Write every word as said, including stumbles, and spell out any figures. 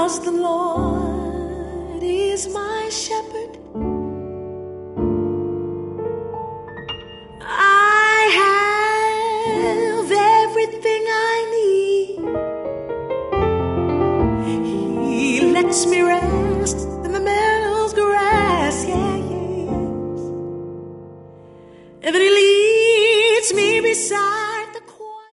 because the Lord is my shepherd. I have everything I need. He lets me rest in the meadow's grass, yeah, yes. And then he leads me beside